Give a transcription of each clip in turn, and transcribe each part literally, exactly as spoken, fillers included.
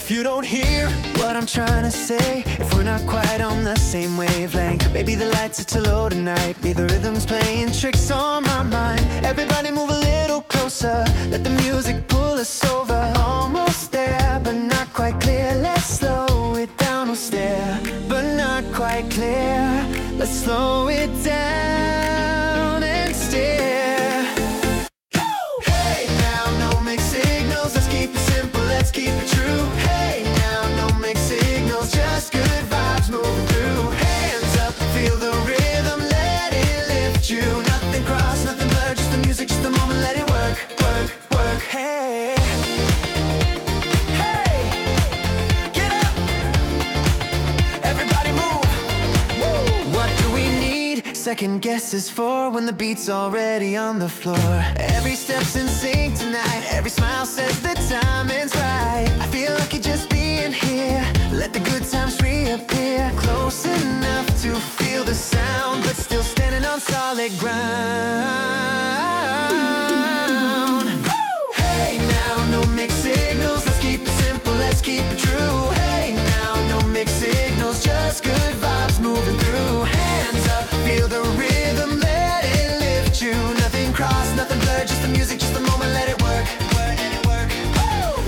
If you don't hear what I'm trying to say, if we're not quite on the same wavelength, maybe the lights are too low tonight, maybe the rhythm's playing tricks on my mind. Everybody move a little closer, let the music pull us over. Almost there, but not quite clear. Let's slow it down, we'll stare, but not quite clear. Let's slow it down and stare. Hey now, no mixed signals, let's keep it simple, let's keep it true. Hey now, no mixed signals, just good vibes moving through. Hands up, feel the rhythm, let it lift you. Nothing cross, nothing blur, just the music, just the moment, let it work, work, work. Hey, hey, get up, everybody move. Woo. What do we need second guesses for when the beat's already on the floor? Every step's in sync tonight, every smile says the timing's right. I feel lucky just being here, let the good times reappear. Close enough to feel the sound, but still standing on solid ground. Hey now, no mixed signals, let's keep it simple, let's keep it true. Hey now, no mixed signals, just good vibes moving through. Hands up, feel the rhythm, let it lift you. Nothing cross, nothing blur, just the music, just the moment, let it work, work, let it work. Woo!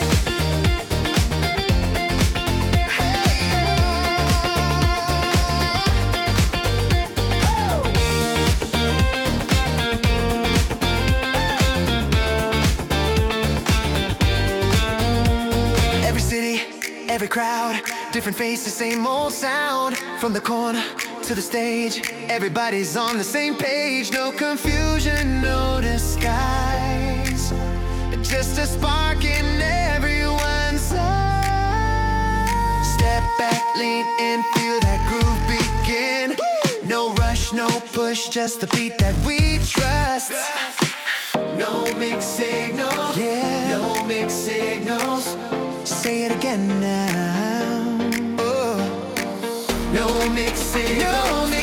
Every city, every crowd, different faces, same old sound. From the corner to the stage, everybody's on the same page. No confusion, no disguise, just a spark in everyone's eyes. Step back, lean in, feel that groove begin. No rush, no push, just the beat that we trust. No mixed signals, yeah. No mixed signals. Say it again now. Oh. No mixed signals. No mixed